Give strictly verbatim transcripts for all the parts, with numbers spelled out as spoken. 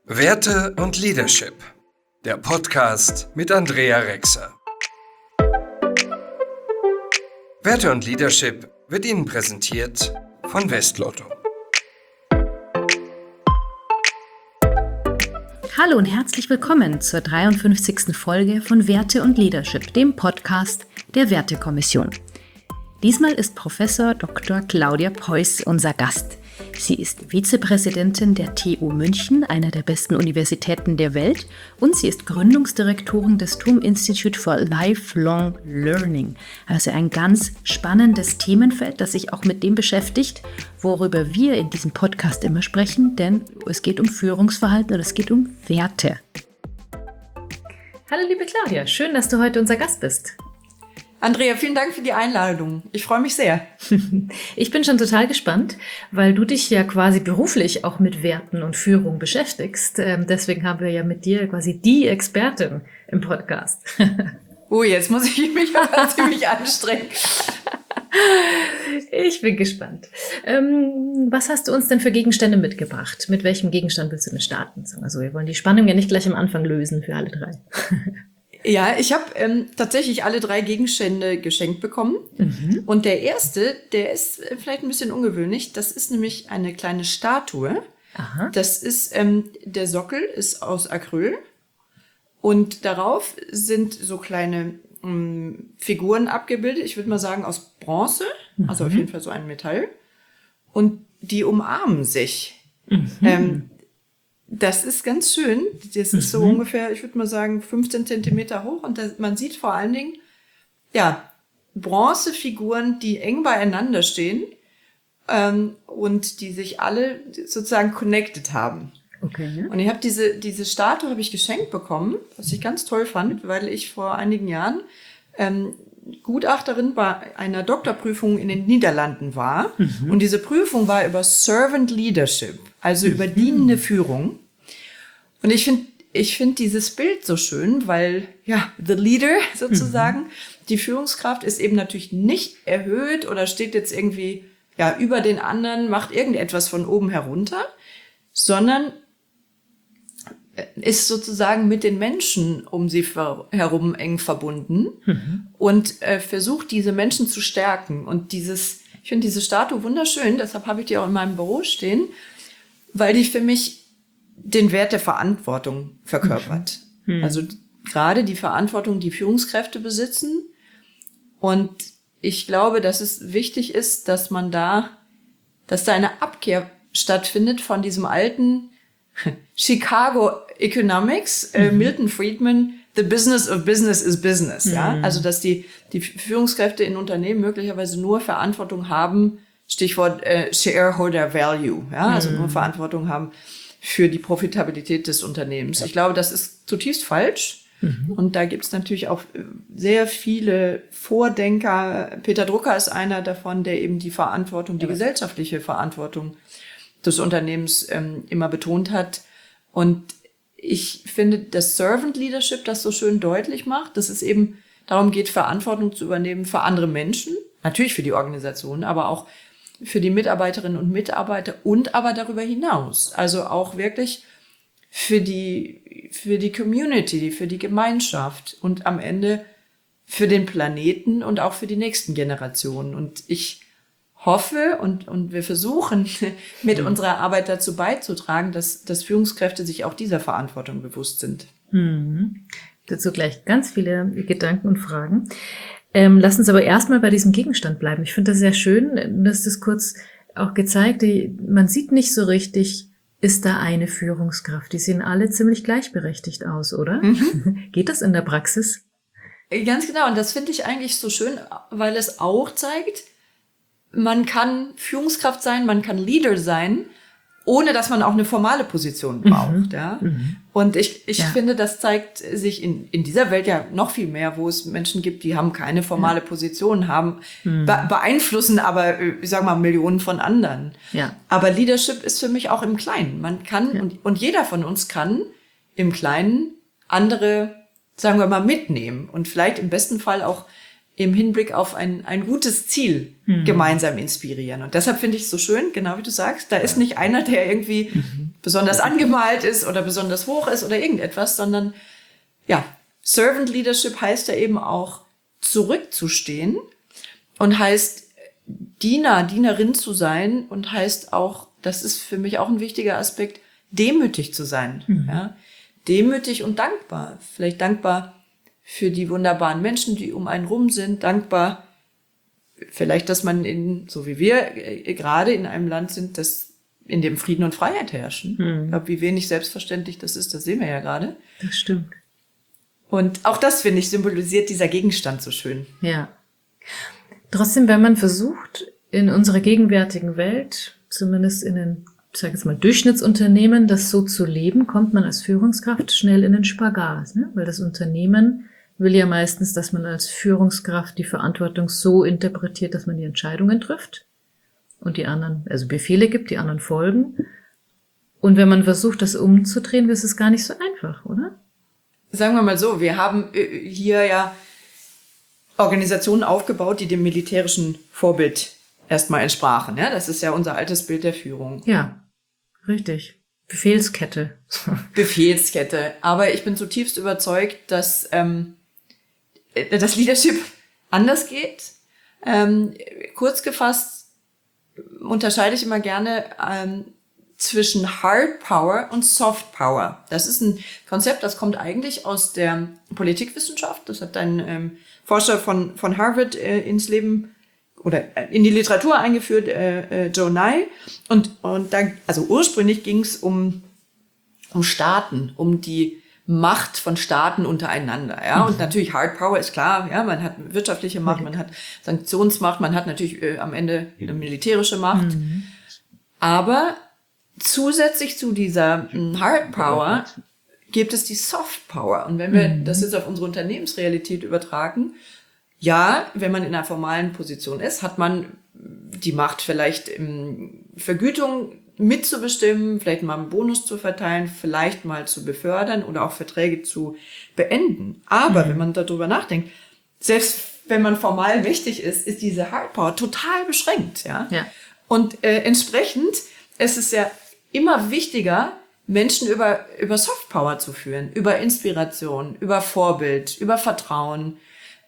Werte und Leadership, der Podcast mit Andrea Rexer. Werte und Leadership wird Ihnen präsentiert von Westlotto. Hallo und herzlich willkommen zur dreiundfünfzigsten Folge von Werte und Leadership, dem Podcast der Wertekommission. Diesmal ist Professor Doktor Claudia Preuß unser Gast. Sie ist Vizepräsidentin der T U München, einer der besten Universitäten der Welt, und sie ist Gründungsdirektorin des T U M Institute for Lifelong Learning. Also ein ganz spannendes Themenfeld, das sich auch mit dem beschäftigt, worüber wir in diesem Podcast immer sprechen, denn es geht um Führungsverhalten und es geht um Werte. Hallo liebe Claudia, schön, dass du heute unser Gast bist. Andrea, vielen Dank für die Einladung. Ich freue mich sehr. Ich bin schon total gespannt, weil du dich ja quasi beruflich auch mit Werten und Führung beschäftigst. Deswegen haben wir ja mit dir quasi die Expertin im Podcast. Oh, jetzt muss ich mich aber ziemlich anstrengen. Ich bin gespannt. Ähm, was hast du uns denn für Gegenstände mitgebracht? Mit welchem Gegenstand willst du denn starten? Also wir wollen die Spannung ja nicht gleich am Anfang lösen für alle drei. Ja, ich habe ähm, tatsächlich alle drei Gegenstände geschenkt bekommen. Mhm. Und der erste, der ist vielleicht ein bisschen ungewöhnlich. Das ist nämlich eine kleine Statue. Aha. Das ist, ähm, der Sockel ist aus Acryl. Und darauf sind so kleine ähm, Figuren abgebildet. Ich würde mal sagen aus Bronze. Mhm. Also auf jeden Fall so ein Metall. Und die umarmen sich. Mhm. Ähm, Das ist ganz schön. Das ist so mhm. ungefähr, ich würde mal sagen, fünfzehn Zentimeter hoch. Und das, man sieht vor allen Dingen, ja, Bronzefiguren, die eng beieinander stehen ähm, und die sich alle sozusagen connected haben. Okay. Ja. Und ich habe diese diese Statue habe ich geschenkt bekommen, was ich ganz toll fand, weil ich vor einigen Jahren ähm, Gutachterin bei einer Doktorprüfung in den Niederlanden war. Mhm. Und diese Prüfung war über Servant Leadership, also mhm. über dienende Führung. Und ich finde ich finde dieses Bild so schön, weil, ja, the leader sozusagen, mhm. die Führungskraft ist eben natürlich nicht erhöht oder steht jetzt irgendwie, ja, über den anderen, macht irgendetwas von oben herunter, sondern ist sozusagen mit den Menschen um sie herum eng verbunden mhm. und äh, versucht, diese Menschen zu stärken. Und dieses, ich finde diese Statue wunderschön, deshalb habe ich die auch in meinem Büro stehen, weil die für mich den Wert der Verantwortung verkörpert. Mhm. Also gerade die Verantwortung, die Führungskräfte besitzen. Und ich glaube, dass es wichtig ist, dass man da, dass da eine Abkehr stattfindet von diesem alten Chicago Economics, äh, mhm. Milton Friedman, the business of business is business, mhm. ja. Also, dass die, die Führungskräfte in Unternehmen möglicherweise nur Verantwortung haben, Stichwort äh, Shareholder Value, ja, also mhm. nur Verantwortung haben für die Profitabilität des Unternehmens. Ich glaube, das ist zutiefst falsch. Mhm. Und da gibt's natürlich auch sehr viele Vordenker. Peter Drucker ist einer davon, der eben die Verantwortung, die ja. gesellschaftliche Verantwortung des Unternehmens ähm, immer betont hat. Und ich finde, das Servant Leadership das so schön deutlich macht, dass es eben darum geht, Verantwortung zu übernehmen für andere Menschen, natürlich für die Organisation, aber auch für die Mitarbeiterinnen und Mitarbeiter und aber darüber hinaus. Also auch wirklich für die, für die Community, für die Gemeinschaft und am Ende für den Planeten und auch für die nächsten Generationen. Und ich hoffe und, und wir versuchen mit mhm. unserer Arbeit dazu beizutragen, dass, dass Führungskräfte sich auch dieser Verantwortung bewusst sind. Mhm. Dazu gleich ganz viele Gedanken und Fragen. Ähm, lass uns aber erstmal bei diesem Gegenstand bleiben. Ich finde das sehr schön, dass das kurz auch gezeigt, die, man sieht nicht so richtig, ist da eine Führungskraft. Die sehen alle ziemlich gleichberechtigt aus, oder? Mhm. Geht das in der Praxis? Ganz genau. Und das finde ich eigentlich so schön, weil es auch zeigt, man kann Führungskraft sein, man kann Leader sein, ohne dass man auch eine formale Position braucht. Mhm. Ja? Mhm. Und ich, ich ja. finde, das zeigt sich in, in dieser Welt ja noch viel mehr, wo es Menschen gibt, die haben keine formale Position, haben mhm. be- beeinflussen aber, ich sag mal, Millionen von anderen. Ja. Aber Leadership ist für mich auch im Kleinen. Man kann, ja. und, und jeder von uns kann im Kleinen andere, sagen wir mal, mitnehmen und vielleicht im besten Fall auch im Hinblick auf ein, ein gutes Ziel mhm. gemeinsam inspirieren. Und deshalb finde ich es so schön, genau wie du sagst, da ist nicht einer, der irgendwie mhm. besonders angemalt ist oder besonders hoch ist oder irgendetwas, sondern ja, Servant Leadership heißt ja eben auch zurückzustehen und heißt Diener, Dienerin zu sein und heißt auch, das ist für mich auch ein wichtiger Aspekt, demütig zu sein. Mhm. Ja? Demütig und dankbar. Vielleicht dankbar für die wunderbaren Menschen, die um einen rum sind, dankbar vielleicht, dass man in, so wie wir äh, gerade in einem Land sind, das in dem Frieden und Freiheit herrschen. Mhm. Ich glaube, wie wenig selbstverständlich das ist, das sehen wir ja gerade. Das stimmt. Und auch das, finde ich, symbolisiert dieser Gegenstand so schön. Ja. Trotzdem, wenn man versucht, in unserer gegenwärtigen Welt, zumindest in den, ich sage jetzt mal, Durchschnittsunternehmen, das so zu leben, kommt man als Führungskraft schnell in den Spagat. Ne? Weil das Unternehmen will ja meistens, dass man als Führungskraft die Verantwortung so interpretiert, dass man die Entscheidungen trifft und die anderen, also Befehle gibt, die anderen folgen. Und wenn man versucht, das umzudrehen, ist es gar nicht so einfach, oder? Sagen wir mal so, wir haben hier ja Organisationen aufgebaut, die dem militärischen Vorbild erstmal entsprachen. Ja, das ist ja unser altes Bild der Führung. Ja, richtig. Befehlskette. Befehlskette. Aber ich bin zutiefst überzeugt, dass ähm, das Leadership anders geht. Ähm, kurz gefasst unterscheide ich immer gerne ähm, zwischen Hard Power und Soft Power. Das ist ein Konzept, das kommt eigentlich aus der Politikwissenschaft. Das hat ein ähm, Forscher von von Harvard äh, ins Leben oder äh, in die Literatur eingeführt, äh, äh, Joe Nye. Und und da, also ursprünglich ging es um um Staaten, um die Macht von Staaten untereinander, ja. Und natürlich Hard Power ist klar, ja. Man hat wirtschaftliche Macht, man hat Sanktionsmacht, man hat natürlich äh, am Ende eine militärische Macht. Mhm. Aber zusätzlich zu dieser Hard Power gibt es die Soft Power. Und wenn wir mhm. das jetzt auf unsere Unternehmensrealität übertragen, ja, wenn man in einer formalen Position ist, hat man die Macht vielleicht im Vergütung mitzubestimmen, vielleicht mal einen Bonus zu verteilen, vielleicht mal zu befördern oder auch Verträge zu beenden. Aber mhm. wenn man darüber nachdenkt, selbst wenn man formal mächtig ist, ist diese Hard Power total beschränkt, ja. ja. Und äh, entsprechend ist es ja immer wichtiger, Menschen über, über Softpower zu führen, über Inspiration, über Vorbild, über Vertrauen,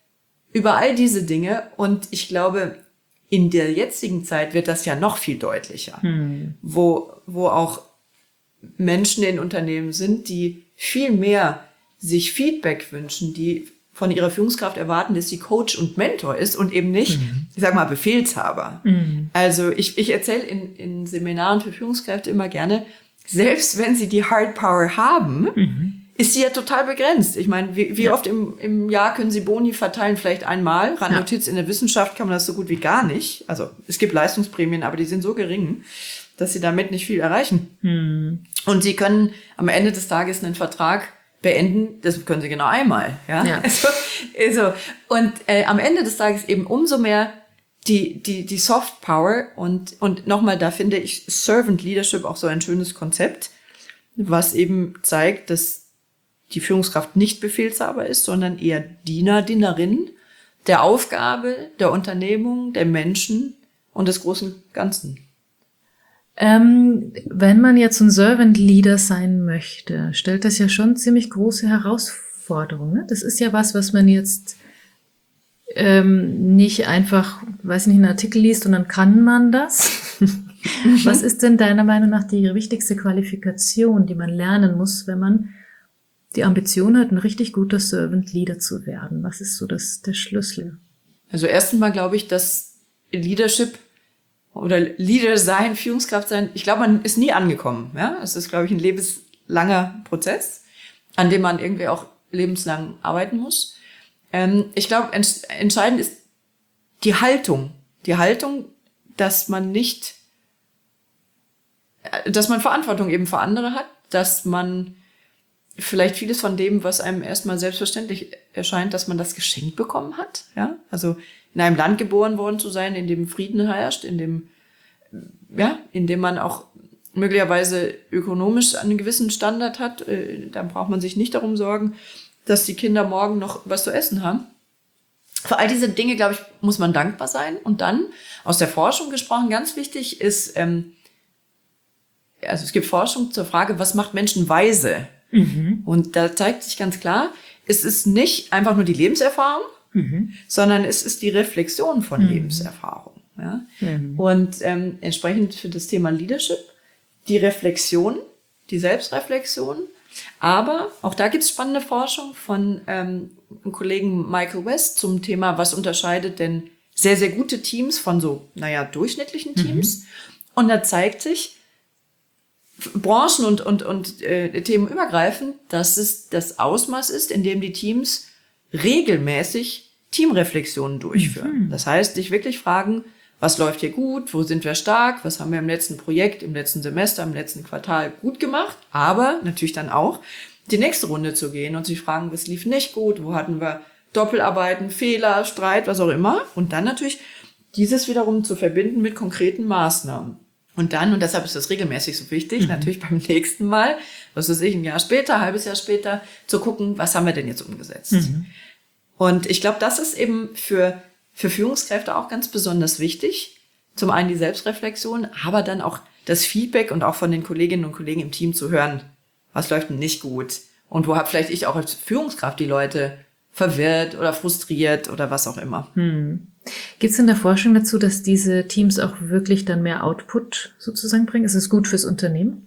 über all diese Dinge. Und ich glaube, in der jetzigen Zeit wird das ja noch viel deutlicher, hm. wo, wo auch Menschen in Unternehmen sind, die viel mehr sich Feedback wünschen, die von ihrer Führungskraft erwarten, dass sie Coach und Mentor ist und eben nicht, mhm. ich sag mal, Befehlshaber. Mhm. Also ich, ich erzähle in, in Seminaren für Führungskräfte immer gerne, selbst wenn sie die Hard Power haben, mhm. ist sie ja total begrenzt. Ich meine, wie, wie ja. oft im, im Jahr können sie Boni verteilen? Vielleicht einmal. Randnotiz, ja. in der Wissenschaft kann man das so gut wie gar nicht. Also es gibt Leistungsprämien, aber die sind so gering, dass sie damit nicht viel erreichen. Mhm. Und sie können am Ende des Tages einen Vertrag beenden, das können sie genau einmal, ja. ja. Also, also, und äh, am Ende des Tages eben umso mehr die die die Soft Power und und nochmal, da finde ich Servant Leadership auch so ein schönes Konzept, was eben zeigt, dass die Führungskraft nicht Befehlshaber ist, sondern eher Diener, Dienerin der Aufgabe, der Unternehmung, der Menschen und des großen Ganzen. Ähm, wenn man jetzt ein Servant Leader sein möchte, stellt das ja schon ziemlich große Herausforderungen. Ne? Das ist ja was, was man jetzt ähm, nicht einfach, weiß nicht, einen Artikel liest und dann kann man das. Was ist denn deiner Meinung nach die wichtigste Qualifikation, die man lernen muss, wenn man die Ambition hat, ein richtig guter Servant Leader zu werden? Was ist so das, der Schlüssel? Also erst einmal glaube ich, dass Leadership oder Leader sein, Führungskraft sein, ich glaube, man ist nie angekommen. Ja, es ist, glaube ich, ein lebenslanger Prozess, an dem man irgendwie auch lebenslang arbeiten muss. Ähm, ich glaube, ents- entscheidend ist die Haltung. Die Haltung, dass man nicht, dass man Verantwortung eben für andere hat, dass man vielleicht vieles von dem, was einem erstmal selbstverständlich erscheint, dass man das geschenkt bekommen hat. Ja, also in einem Land geboren worden zu sein, in dem Frieden herrscht, in dem, ja, in dem man auch möglicherweise ökonomisch einen gewissen Standard hat, äh, dann braucht man sich nicht darum sorgen, dass die Kinder morgen noch was zu essen haben. Für all diese Dinge, glaube ich, muss man dankbar sein. Und dann, aus der Forschung gesprochen, ganz wichtig ist, ähm, also es gibt Forschung zur Frage, was macht Menschen weise? Mhm. Und da zeigt sich ganz klar, es ist nicht einfach nur die Lebenserfahrung, mhm. sondern es ist die Reflexion von mhm. Lebenserfahrung. Ja? Mhm. Und ähm, entsprechend für das Thema Leadership, die Reflexion, die Selbstreflexion. Aber auch da gibt es spannende Forschung von ähm, einem Kollegen Michael West zum Thema, was unterscheidet denn sehr, sehr gute Teams von so, naja, durchschnittlichen Teams. Mhm. Und da zeigt sich, Branchen und, und, und äh, Themen übergreifend, dass es das Ausmaß ist, in dem die Teams regelmäßig Teamreflexionen durchführen. Mhm. Das heißt, sich wirklich fragen, was läuft hier gut, wo sind wir stark, was haben wir im letzten Projekt, im letzten Semester, im letzten Quartal gut gemacht, aber natürlich dann auch die nächste Runde zu gehen und sich fragen, was lief nicht gut, wo hatten wir Doppelarbeiten, Fehler, Streit, was auch immer, und dann natürlich dieses wiederum zu verbinden mit konkreten Maßnahmen. Und dann, und deshalb ist das regelmäßig so wichtig, mhm. natürlich beim nächsten Mal, was weiß ich, ein Jahr später, ein halbes Jahr später, zu gucken, was haben wir denn jetzt umgesetzt. Mhm. Und ich glaube, das ist eben für, für Führungskräfte auch ganz besonders wichtig. Zum einen die Selbstreflexion, aber dann auch das Feedback und auch von den Kolleginnen und Kollegen im Team zu hören, was läuft denn nicht gut und wo habe vielleicht ich auch als Führungskraft die Leute verwirrt oder frustriert oder was auch immer. Hm. Gibt es in der Forschung dazu, dass diese Teams auch wirklich dann mehr Output sozusagen bringen? Ist es gut fürs Unternehmen?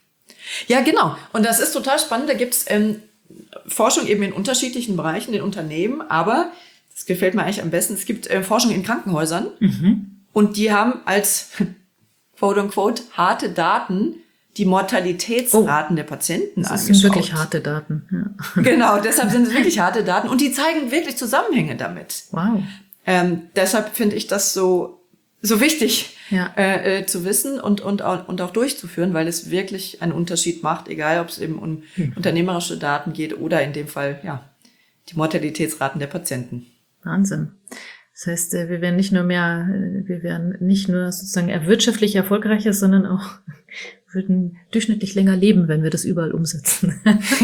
Ja, genau. Und das ist total spannend. Da gibt es ähm, Forschung eben in unterschiedlichen Bereichen, in Unternehmen. Aber, das gefällt mir eigentlich am besten, es gibt äh, Forschung in Krankenhäusern. Mhm. Und die haben als, quote unquote, harte Daten die Mortalitätsraten oh, der Patienten das angeschaut. Das sind wirklich harte Daten. Ja. Genau, deshalb sind es wirklich harte Daten. Und die zeigen wirklich Zusammenhänge damit. Wow. Ähm, deshalb finde ich das so so wichtig ja. äh, äh, zu wissen und und auch, und auch durchzuführen, weil es wirklich einen Unterschied macht, egal ob es eben um hm. unternehmerische Daten geht oder in dem Fall ja die Mortalitätsraten der Patienten. Wahnsinn. Das heißt, wir werden nicht nur mehr, wir werden nicht nur sozusagen wirtschaftlich erfolgreicher, sondern auch würden durchschnittlich länger leben, wenn wir das überall umsetzen.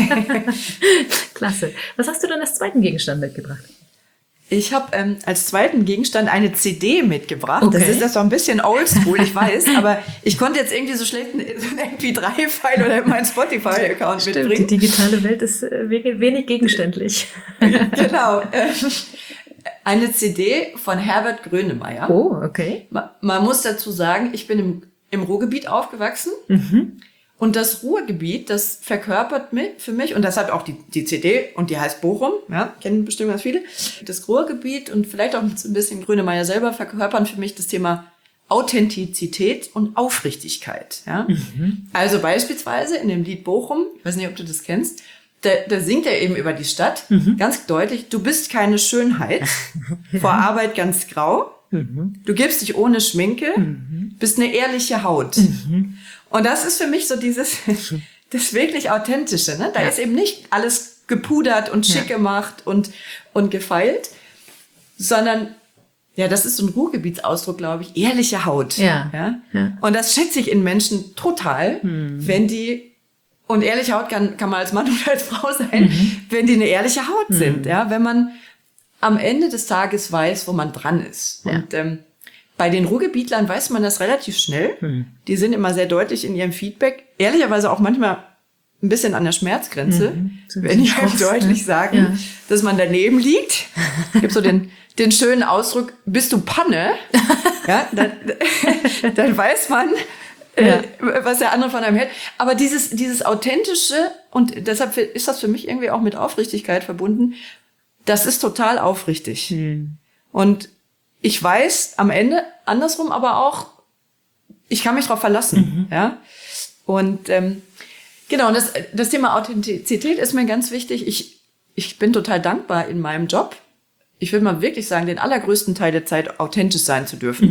Klasse. Was hast du dann als zweiten Gegenstand mitgebracht? Ich habe ähm, als zweiten Gegenstand eine C D mitgebracht. Okay. Das ist das so ein bisschen oldschool, ich weiß, aber ich konnte jetzt irgendwie so schlecht einen M P drei File oder meinen Spotify-Account Stimmt, mitbringen. Die digitale Welt ist wenig gegenständlich. Genau. Eine C D von Herbert Grönemeyer. Oh, okay. Man, man muss dazu sagen, ich bin im, im Ruhrgebiet aufgewachsen. Mhm. Und das Ruhrgebiet, das verkörpert mich, für mich, und das hat auch die, die C D, und die heißt Bochum, ja, kennen bestimmt ganz viele. Das Ruhrgebiet und vielleicht auch ein bisschen Grönemeyer selber verkörpern für mich das Thema Authentizität und Aufrichtigkeit. Ja. Mhm. Also beispielsweise in dem Lied Bochum, ich weiß nicht, ob du das kennst, da, da singt er eben über die Stadt, mhm. ganz deutlich, du bist keine Schönheit, vor Arbeit ganz grau, mhm. du gibst dich ohne Schminke, mhm. bist eine ehrliche Haut. Mhm. Und das ist für mich so dieses, das wirklich Authentische, ne? Da ja. ist eben nicht alles gepudert und schick ja. gemacht und, und gefeilt, sondern, ja, das ist so ein Ruhrgebietsausdruck, glaube ich, ehrliche Haut. Ja. Ja? ja. Und das schätze ich in Menschen total, hm. wenn die, und ehrliche Haut kann, kann man als Mann oder als Frau sein, mhm. wenn die eine ehrliche Haut mhm. sind, ja, wenn man am Ende des Tages weiß, wo man dran ist. Ja. Und, ähm, bei den Ruhrgebietlern weiß man das relativ schnell. Hm. Die sind immer sehr deutlich in ihrem Feedback. Ehrlicherweise auch manchmal ein bisschen an der Schmerzgrenze. Mhm. So wenn die halt deutlich ne? sagen, ja. dass man daneben liegt. Es gibt so den, den schönen Ausdruck, bist du Panne? Ja, dann, dann weiß man, ja. äh, was der andere von einem hält. Aber dieses, dieses Authentische, und deshalb ist das für mich irgendwie auch mit Aufrichtigkeit verbunden, das ist total aufrichtig. Hm. Und ich weiß am Ende andersrum aber auch, ich kann mich darauf verlassen, mhm. ja. Und ähm, genau, und das, das Thema Authentizität ist mir ganz wichtig. Ich ich bin total dankbar in meinem Job. Ich würde mal wirklich sagen, den allergrößten Teil der Zeit authentisch sein zu dürfen,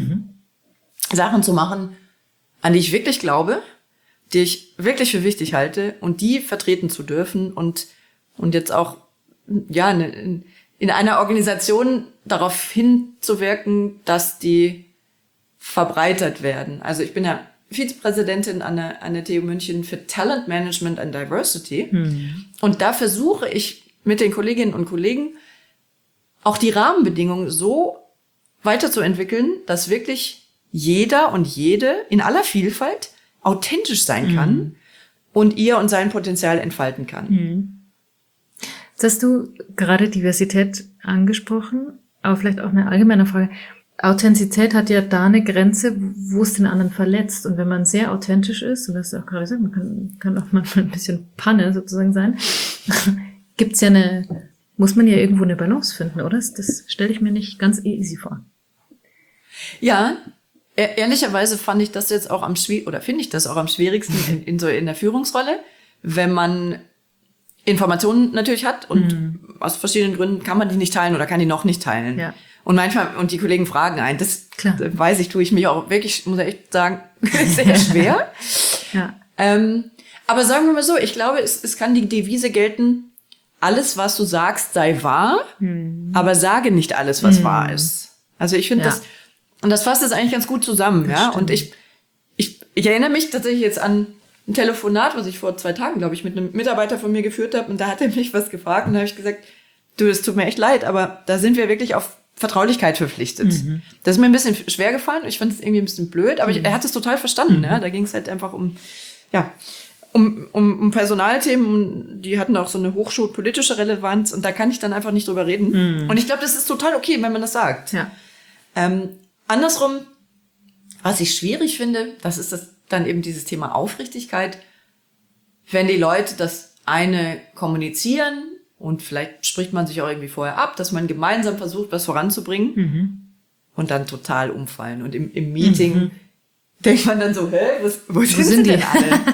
mhm. Sachen zu machen, an die ich wirklich glaube, die ich wirklich für wichtig halte und die vertreten zu dürfen und und jetzt auch ja eine in einer Organisation darauf hinzuwirken, dass die verbreitert werden. Also ich bin ja Vizepräsidentin an der, an der T U München für Talent Management and Diversity. Hm. Und da versuche ich mit den Kolleginnen und Kollegen auch die Rahmenbedingungen so weiterzuentwickeln, dass wirklich jeder und jede in aller Vielfalt authentisch sein kann mhm. und ihr und sein Potenzial entfalten kann. Mhm. Jetzt hast du gerade Diversität angesprochen, aber vielleicht auch eine allgemeine Frage. Authentizität hat ja da eine Grenze, wo es den anderen verletzt. Und wenn man sehr authentisch ist, und das ist auch gerade gesagt, man kann, kann auch manchmal ein bisschen Panne sozusagen sein, gibt's ja eine, muss man ja irgendwo eine Balance finden, oder? Das, das stelle ich mir nicht ganz easy vor. Ja, e- ehrlicherweise fand ich das jetzt auch am schwierigsten, oder finde ich das auch am schwierigsten in, in so in der Führungsrolle, wenn man Informationen natürlich hat und mhm. aus verschiedenen Gründen kann man die nicht teilen oder kann die noch nicht teilen. Ja. Und manchmal, und die Kollegen fragen ein, das Klar. weiß ich, tue ich mich auch wirklich, muss ich echt sagen, sehr schwer. Ja. Ähm, aber sagen wir mal so, ich glaube, es, es kann die Devise gelten, alles, was du sagst, sei wahr, hm. aber sage nicht alles, was hm. wahr ist. Also ich finde ja. das, und das fasst es eigentlich ganz gut zusammen, das ja. Stimmt. Und ich, ich, ich erinnere mich tatsächlich jetzt an ein Telefonat, was ich vor zwei Tagen, glaube ich, mit einem Mitarbeiter von mir geführt habe, und da hat er mich was gefragt, und da habe ich gesagt, du, es tut mir echt leid, aber da sind wir wirklich auf Vertraulichkeit verpflichtet. Mhm. Das ist mir ein bisschen schwer gefallen. Ich fand es irgendwie ein bisschen blöd, aber mhm. ich, er hat es total verstanden. Mhm. Ja? Da ging es halt einfach um, ja, um, um, um Personalthemen. Die hatten auch so eine hochschulpolitische Relevanz, und da kann ich dann einfach nicht drüber reden. Mhm. Und ich glaube, das ist total okay, wenn man das sagt. Ja. Ähm, andersrum, was ich schwierig finde, das ist das dann eben dieses Thema Aufrichtigkeit. Wenn die Leute das eine kommunizieren, und vielleicht spricht man sich auch irgendwie vorher ab, dass man gemeinsam versucht, was voranzubringen mhm. und dann total umfallen. Und im, im Meeting mhm. denkt man dann so, hä, was, wo, wo sind, sind die denn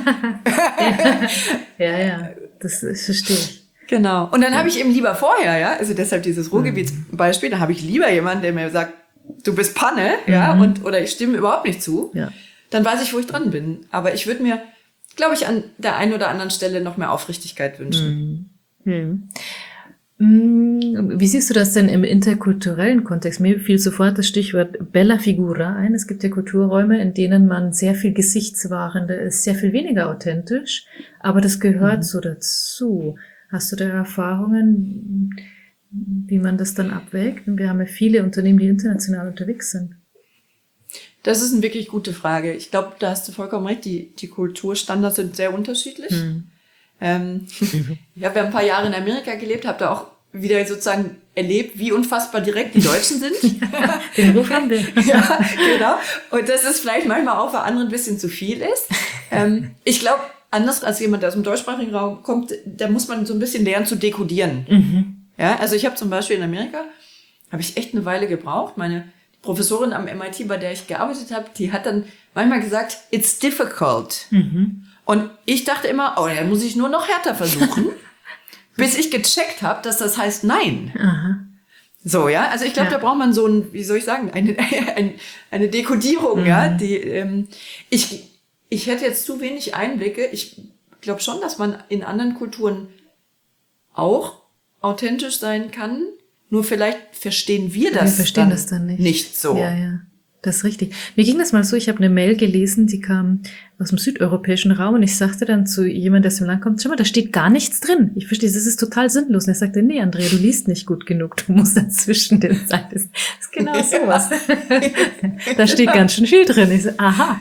alle? ja, ja, das, das verstehe ich. Genau. Und dann ja. habe ich eben lieber vorher, ja, also deshalb dieses Ruhrgebietsbeispiel, da habe ich lieber jemanden, der mir sagt, du bist Panne, mhm. ja, und oder ich stimme überhaupt nicht zu. Ja. Dann weiß ich, wo ich dran bin. Aber ich würde mir, glaube ich, an der einen oder anderen Stelle noch mehr Aufrichtigkeit wünschen. Mhm. Hm. Wie siehst du das denn im interkulturellen Kontext? Mir fiel sofort das Stichwort Bella Figura ein. Es gibt ja Kulturräume, in denen man sehr viel gesichtswahrender ist, sehr viel weniger authentisch, aber das gehört mhm. so dazu. Hast du da Erfahrungen, wie man das dann abwägt? Und wir haben ja viele Unternehmen, die international unterwegs sind. Das ist eine wirklich gute Frage. Ich glaube, da hast du vollkommen recht. Die, die Kulturstandards sind sehr unterschiedlich. Mhm. Ähm, ich habe ja ein paar Jahre in Amerika gelebt, habe da auch wieder sozusagen erlebt, wie unfassbar direkt die Deutschen sind. Ja, den Ruf haben wir. Ja, genau. Und dass es vielleicht manchmal auch für andere ein bisschen zu viel ist. Ähm, ich glaube, anders als jemand, der aus dem deutschsprachigen Raum kommt, da muss man so ein bisschen lernen zu dekodieren. Mhm. Ja, also ich habe zum Beispiel in Amerika, habe ich echt eine Weile gebraucht. Meine Professorin am M I T, bei der ich gearbeitet habe, die hat dann manchmal gesagt, it's difficult. Mhm. Und ich dachte immer, oh, dann muss ich nur noch härter versuchen, bis ich gecheckt habe, dass das heißt nein. Aha. So, ja, also ich glaube, ja. da braucht man so ein, wie soll ich sagen, eine, eine, eine Dekodierung, mhm. ja, die, ähm, ich, ich hätte jetzt zu wenig Einblicke. Ich glaube schon, dass man in anderen Kulturen auch authentisch sein kann, nur vielleicht verstehen wir das, wir verstehen dann, das dann nicht. nicht so. Ja, ja. Das ist richtig. Mir ging das mal so, ich habe eine Mail gelesen, die kam aus dem südeuropäischen Raum, und ich sagte dann zu jemandem, der aus dem Land kommt, schau mal, da steht gar nichts drin. Ich verstehe, das ist total sinnlos. Und er sagte, nee, Andrea, du liest nicht gut genug, du musst dazwischen den Seiten. Das ist genau sowas. Da steht ganz schön viel drin. Ich so, aha.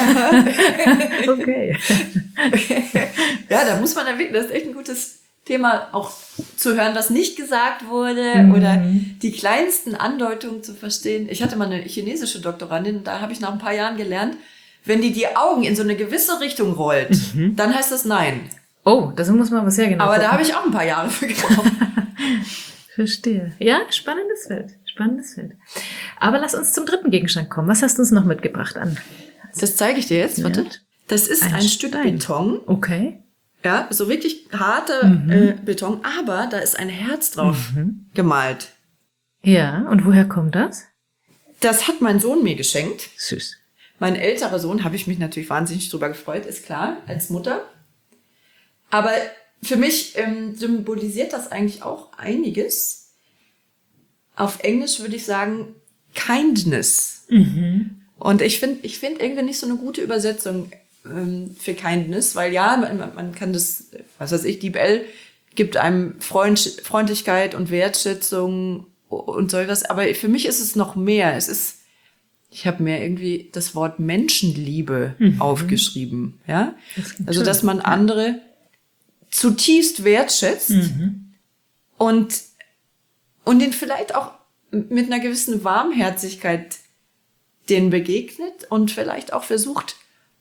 Okay. Ja, da muss man dann wirklich, das ist echt ein gutes Thema, auch zu hören, was nicht gesagt wurde, mhm. oder die kleinsten Andeutungen zu verstehen. Ich hatte mal eine chinesische Doktorandin, da habe ich nach ein paar Jahren gelernt, wenn die die Augen in so eine gewisse Richtung rollt, mhm. dann heißt das Nein. Oh, das muss man aber sehr genau Aber gucken. Da habe ich auch ein paar Jahre für gebraucht. Verstehe. Ja, spannendes Feld. Spannendes Feld. Aber lass uns zum dritten Gegenstand kommen. Was hast du uns noch mitgebracht an? Das zeige ich dir jetzt. Warte. Ja. Das ist ein, ein Stück Beton. Okay. Ja, so wirklich harter mhm. äh, Beton, aber da ist ein Herz drauf mhm. gemalt. Ja, und woher kommt das? Das hat mein Sohn mir geschenkt. Süß. Mein älterer Sohn, habe ich mich natürlich wahnsinnig drüber gefreut, ist klar, als Mutter. Aber für mich ähm, symbolisiert das eigentlich auch einiges. Auf Englisch würde ich sagen, Kindness. Mhm. Und ich finde ich finde irgendwie nicht so eine gute Übersetzung für Kindness, weil ja, man, man kann das, was weiß ich, die B L gibt einem Freund, Freundlichkeit und Wertschätzung und so was, aber für mich ist es noch mehr. Es ist, ich habe mir irgendwie das Wort Menschenliebe Mhm. aufgeschrieben. Ja, Das klingt also schön. dass man andere zutiefst wertschätzt Mhm. und und ihn vielleicht auch mit einer gewissen Warmherzigkeit denen begegnet und vielleicht auch versucht,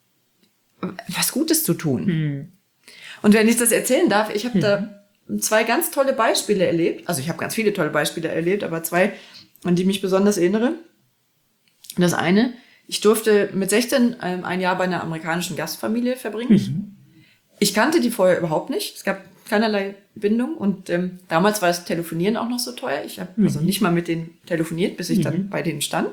was Gutes zu tun. Mhm. Und wenn ich das erzählen darf, ich habe da zwei ganz tolle Beispiele erlebt. Also ich habe ganz viele tolle Beispiele erlebt, aber zwei, an die ich mich besonders erinnere. Das eine, ich durfte mit sechzehn ähm, ein Jahr bei einer amerikanischen Gastfamilie verbringen. Ich kannte die vorher überhaupt nicht. Es gab keinerlei Bindung. Und ähm, damals war das Telefonieren auch noch so teuer. Ich habe also nicht mal mit denen telefoniert, bis ich dann bei denen stand.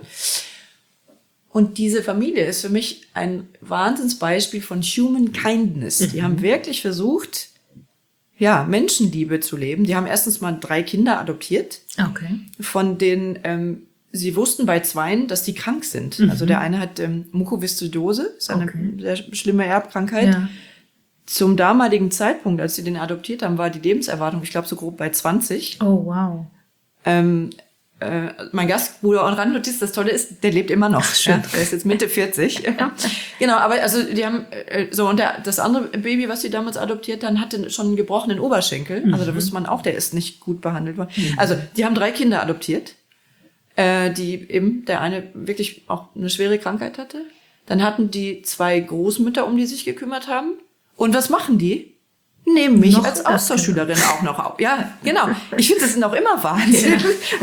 Und diese Familie ist für mich ein Wahnsinnsbeispiel von Human Kindness. Die haben wirklich versucht, ja, Menschenliebe zu leben. Die haben erstens mal drei Kinder adoptiert, Okay. von denen ähm, sie wussten bei zweien, dass die krank sind. Also der eine hat ähm, Mukoviszidose, ist eine Okay. sehr schlimme Erbkrankheit. Ja. Zum damaligen Zeitpunkt, als sie den adoptiert haben, war die Lebenserwartung, ich glaube, so grob bei zwanzig. Oh, wow. Ähm, äh, mein Gastbruder und Randnotiz, das Tolle ist, der lebt immer noch. Ach, schön. Ja, der ist jetzt Mitte vierzig. Genau, aber also die haben äh, so, und der, das andere Baby, was sie damals adoptiert haben, hatte schon einen gebrochenen Oberschenkel. Also da wusste man auch, der ist nicht gut behandelt worden. Also die haben drei Kinder adoptiert, äh, die eben, der eine wirklich auch eine schwere Krankheit hatte. Dann hatten die zwei Großmütter, um die sich gekümmert haben. Und was machen die? Nehmen mich Noch als das Austauschschülerin auch noch auf. Ja, genau. Ich finde, das ist noch immer Wahnsinn.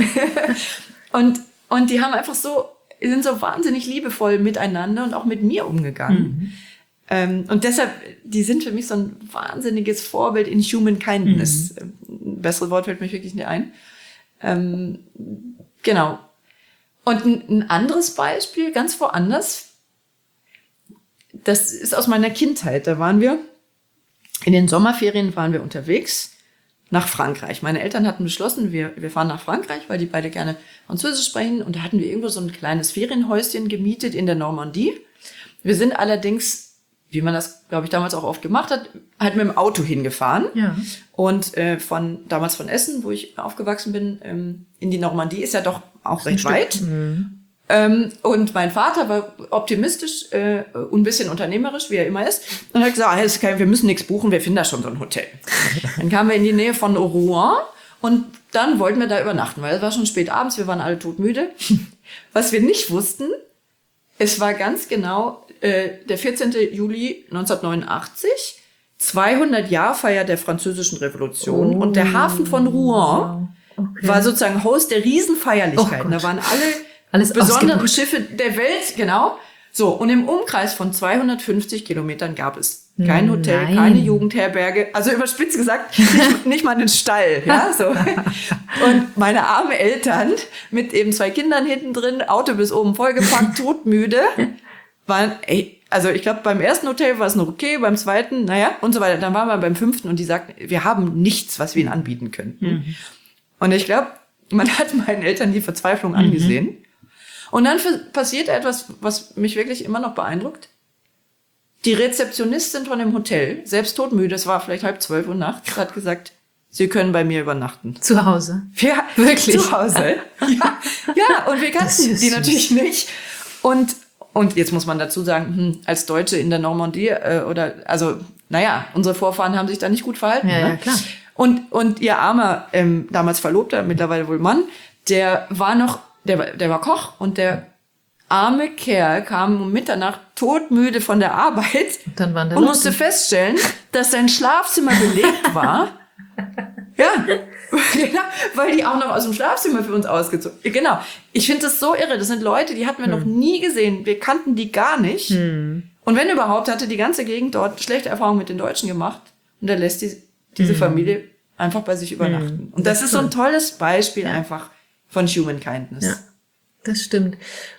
und, und die haben einfach so, sind so wahnsinnig liebevoll miteinander und auch mit mir umgegangen. Ähm, und deshalb, die sind für mich so ein wahnsinniges Vorbild in Human Kindness. Ein besseres Wort fällt mir wirklich nicht ein. Ähm, genau. Und ein, ein anderes Beispiel, ganz woanders, das ist aus meiner Kindheit. Da waren wir, in den Sommerferien waren wir unterwegs nach Frankreich. Meine Eltern hatten beschlossen, wir, wir fahren nach Frankreich, weil die beide gerne Französisch sprechen. Und da hatten wir irgendwo so ein kleines Ferienhäuschen gemietet in der Normandie. Wir sind allerdings, wie man das, glaube ich, damals auch oft gemacht hat, halt mit dem Auto hingefahren. Ja. Und äh, von damals von Essen, wo ich aufgewachsen bin, ähm, in die Normandie ist ja doch auch recht weit. Ähm, und mein Vater war optimistisch äh, und ein bisschen unternehmerisch, wie er immer ist. Und hat gesagt, ah, ist kein, wir müssen nichts buchen, wir finden da schon so ein Hotel. Dann kamen wir in die Nähe von Rouen und dann wollten wir da übernachten, weil es war schon spät abends, wir waren alle todmüde. Was wir nicht wussten, es war ganz genau äh, der vierzehnten Juli neunzehnhundertneunundachtzig, zweihundert-Jahr-Feier der Französischen Revolution. Oh, und der Hafen von Rouen wow. Okay. war sozusagen Host der Riesenfeierlichkeiten. Oh Gott. Da waren alle Alles besonderen ausgebucht. Schiffe der Welt, genau. So, und im Umkreis von zweihundertfünfzig Kilometern gab es kein Hotel, Nein. keine Jugendherberge, also überspitzt gesagt, nicht, nicht mal einen Stall, ja, so. Und meine armen Eltern mit eben zwei Kindern hinten drin, Auto bis oben vollgepackt, todmüde, waren, ey, also ich glaube, beim ersten Hotel war es noch okay, beim zweiten, naja, und so weiter. Dann waren wir beim fünften und die sagten, wir haben nichts, was wir ihnen anbieten könnten. Mhm. Und ich glaube, man hat meinen Eltern die Verzweiflung angesehen. Und dann passiert etwas, was mich wirklich immer noch beeindruckt. Die Rezeptionistin von dem Hotel, selbst todmüde, es war vielleicht halb zwölf Uhr nachts, hat gesagt, Sie können bei mir übernachten. Zu Hause. Ja, Wirklich? Zu Hause. Ja, ja, und wir Das kannten ist die süß. natürlich nicht. Und, und jetzt muss man dazu sagen, hm, als Deutsche in der Normandie, äh, oder, also, naja, unsere Vorfahren haben sich da nicht gut verhalten. Ja, ne? ja, klar. Und, und ihr armer, ähm, damals Verlobter, mittlerweile wohl Mann, der war noch, der, war- der war Koch und der arme Kerl kam um Mitternacht todmüde von der Arbeit Dann waren da und Leute. musste feststellen, dass sein Schlafzimmer belegt war. Ja, genau, weil die auch noch aus dem Schlafzimmer für uns ausgezogen. Genau. Ich finde das so irre. Das sind Leute, die hatten wir noch nie gesehen. Wir kannten die gar nicht. Und wenn überhaupt, hatte die ganze Gegend dort schlechte Erfahrungen mit den Deutschen gemacht. Und da lässt die, diese Familie einfach bei sich übernachten. Und das, Das ist ist so ein toll. tolles Beispiel einfach von Human Kindness. Ja, das stimmt.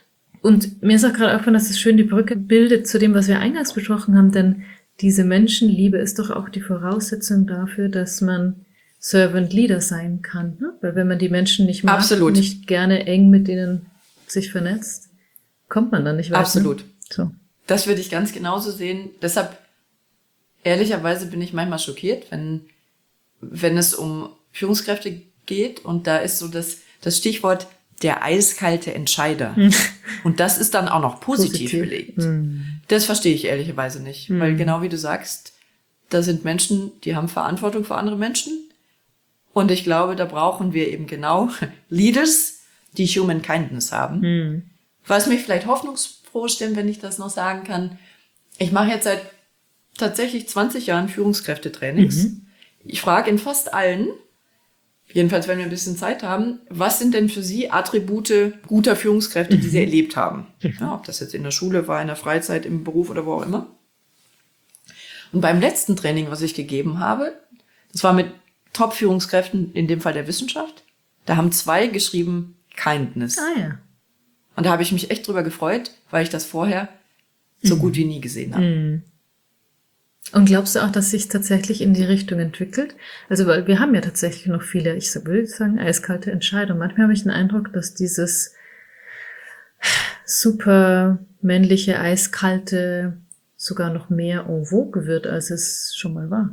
Und mir ist auch gerade aufgefallen, dass es schön die Brücke bildet zu dem, was wir eingangs besprochen haben, denn diese Menschenliebe ist doch auch die Voraussetzung dafür, dass man Servant Leader sein kann. Ne? Weil wenn man die Menschen nicht mag, Absolut. nicht gerne eng mit denen sich vernetzt, kommt man dann nicht weiter. Absolut. Ne? So. Das würde ich ganz genauso sehen. Deshalb, ehrlicherweise bin ich manchmal schockiert, wenn, wenn es um Führungskräfte geht und da ist so das, das Stichwort der eiskalte Entscheider. Und das ist dann auch noch positiv, Positiv. belegt. Mhm. Das verstehe ich ehrlicherweise nicht. Mhm. Weil genau wie du sagst, da sind Menschen, die haben Verantwortung für andere Menschen. Und ich glaube, da brauchen wir eben genau Leaders, die Human Kindness haben. Mhm. Was mich vielleicht hoffnungsfroh stimmt, wenn ich das noch sagen kann. Ich mache jetzt seit tatsächlich zwanzig Jahren Führungskräftetrainings. Mhm. Ich frage in fast allen, jedenfalls wenn wir ein bisschen Zeit haben, was sind denn für Sie Attribute guter Führungskräfte, die Sie erlebt haben? Ja, ob das jetzt in der Schule war, in der Freizeit, im Beruf oder wo auch immer. Und beim letzten Training, was ich gegeben habe, das war mit Top-Führungskräften, in dem Fall der Wissenschaft, da haben zwei geschrieben Kindness. Ah ja. Und da habe ich mich echt drüber gefreut, weil ich das vorher so gut wie nie gesehen habe. Mhm. Und glaubst du auch, dass sich tatsächlich in die Richtung entwickelt? Also, weil wir haben ja tatsächlich noch viele, ich will sagen, eiskalte Entscheidungen. Manchmal habe ich den Eindruck, dass dieses super männliche, eiskalte sogar noch mehr en vogue wird, als es schon mal war.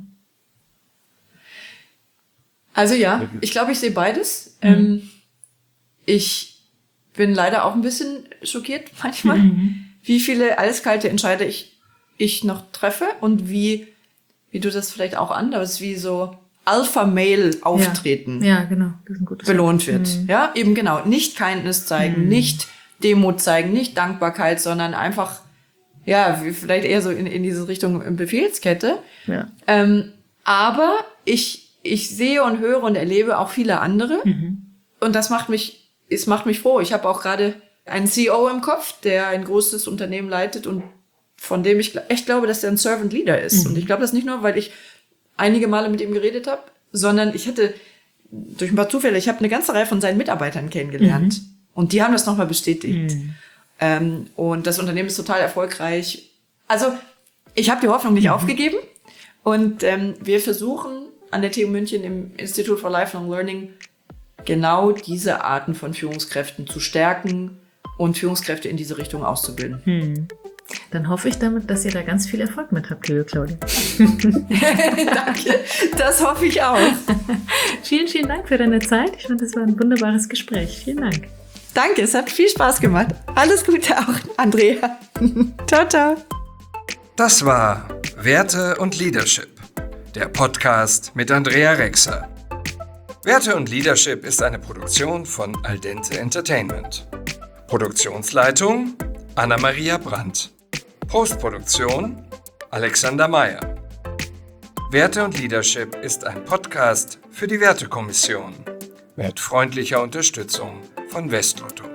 Also ja, ich glaube, ich sehe beides. Mhm. Ähm, ich bin leider auch ein bisschen schockiert manchmal, mhm. wie viele eiskalte Entscheider ich ich noch treffe und wie, wie du das vielleicht auch anders, wie so Alpha-Male-Auftreten ja. ja, genau. Das ist ein gutes belohnt wird. Mhm. Ja, eben genau. Nicht Kindness zeigen, mhm. nicht Demut zeigen, nicht Dankbarkeit, sondern einfach, ja, vielleicht eher so in, in diese Richtung Befehlskette. Ja. Ähm, aber ich, ich sehe und höre und erlebe auch viele andere. Mhm. Und das macht mich, es macht mich froh. Ich habe auch gerade einen C E O im Kopf, der ein großes Unternehmen leitet und von dem ich echt glaube, dass er ein Servant Leader ist. Mhm. Und ich glaube das nicht nur, weil ich einige Male mit ihm geredet habe, sondern ich hatte durch ein paar Zufälle, ich habe eine ganze Reihe von seinen Mitarbeitern kennengelernt. Mhm. Und die haben das nochmal bestätigt. Mhm. Ähm, und das Unternehmen ist total erfolgreich. Also ich habe die Hoffnung nicht mhm. aufgegeben. Und ähm, wir versuchen an der T U München im Institute for Lifelong Learning genau diese Arten von Führungskräften zu stärken und Führungskräfte in diese Richtung auszubilden. Mhm. Dann hoffe ich damit, dass ihr da ganz viel Erfolg mit habt, liebe Claudia. Danke, das hoffe ich auch. Vielen, vielen Dank für deine Zeit. Ich fand, das war ein wunderbares Gespräch. Vielen Dank. Danke, es hat viel Spaß gemacht. Alles Gute auch, Andrea. Ciao, ciao. Das war Werte und Leadership, der Podcast mit Andrea Rexer. Werte und Leadership ist eine Produktion von Al Dente Entertainment. Produktionsleitung Anna-Maria Brandt. Postproduktion Alexander Meyer. Werte und Leadership ist ein Podcast für die Wertekommission mit freundlicher Unterstützung von Westlotto.